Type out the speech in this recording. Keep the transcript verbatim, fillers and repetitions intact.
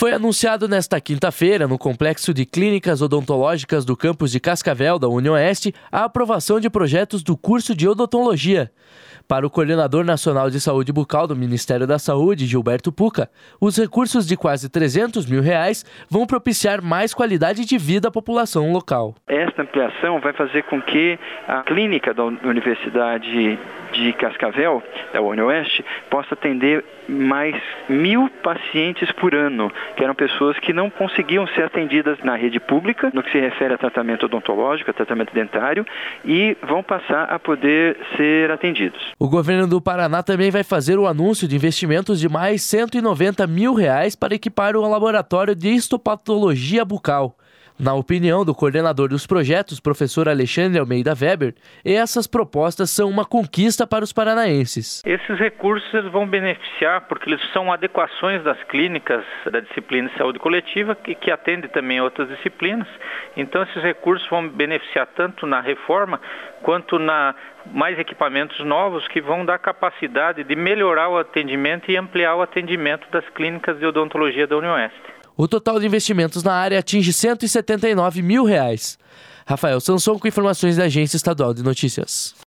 Foi anunciado nesta quinta-feira, no Complexo de Clínicas Odontológicas do campus de Cascavel, da UniOeste, a aprovação de projetos do curso de odontologia. Para o coordenador nacional de saúde bucal do Ministério da Saúde, Gilberto Pucca, os recursos de quase trezentos mil reais vão propiciar mais qualidade de vida à população local. Esta ampliação vai fazer com que a clínica da Universidade de Cascavel, da UniOeste, possa atender mais mil pacientes por ano, que eram pessoas que não conseguiam ser atendidas na rede pública, no que se refere a tratamento odontológico, a tratamento dentário, e vão passar a poder ser atendidos. O governo do Paraná também vai fazer o anúncio de investimentos de mais cento e noventa mil reais para equipar o laboratório de histopatologia bucal. Na opinião do coordenador dos projetos, professor Alexandre Almeida Weber, essas propostas são uma conquista para os paranaenses. Esses recursos eles vão beneficiar porque eles são adequações das clínicas da disciplina de saúde coletiva, que, que atende também outras disciplinas. Então esses recursos vão beneficiar tanto na reforma quanto na mais equipamentos novos que vão dar capacidade de melhorar o atendimento e ampliar o atendimento das clínicas de odontologia da UniOeste. O total de investimentos na área atinge cento e setenta e nove mil reais. Rafael Sanson com informações da Agência Estadual de Notícias.